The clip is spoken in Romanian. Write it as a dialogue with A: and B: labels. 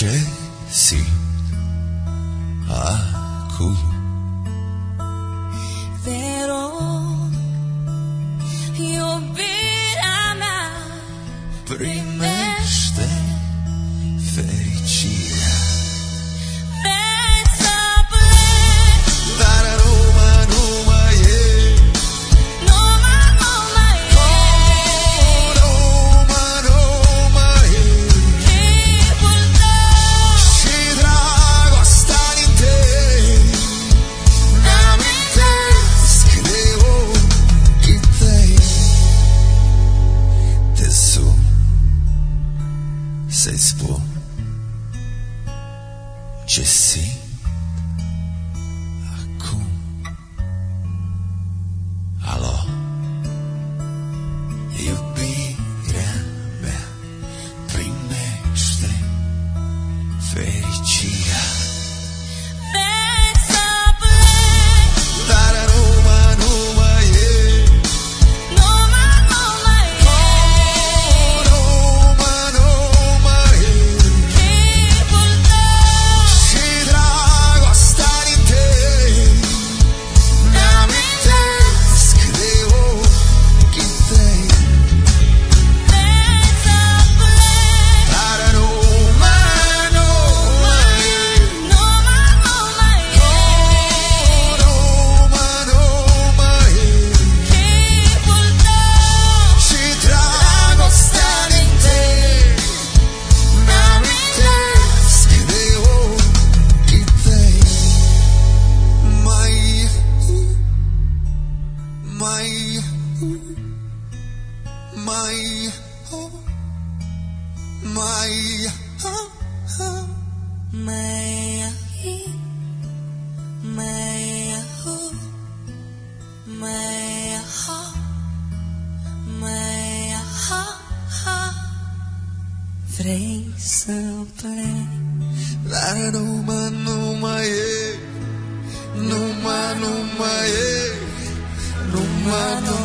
A: ce simt acum.
B: Te rog, iubirea mea,
A: Primește fericirea.
B: vrei să pleci,
A: Dar nu mai e.
B: nu mai e.
A: Nu mai e.
B: Chipul tău
A: Și dragostea din tine mi-amintesc de ochii tăi. Te sun să-i spun ce simt acum. Alo, iubirea mea, primește fericirea.
B: vrei să pleci,
A: Dar nu mai e.
B: nu mai e.
A: Nu mai e.
B: Chipul tău
A: Și dragostea din tine mi-amintesc de ochii tăi.
B: vrei să pleci,
A: Dar nu mai e.
B: nu mai e.
A: Nu mai e.
B: Chipul tău
A: Și dragostea din tine mi-amintesc de ochii tăi.
B: vrei să pleci,
A: Dar nu mai e. Nu mai e. Nu mai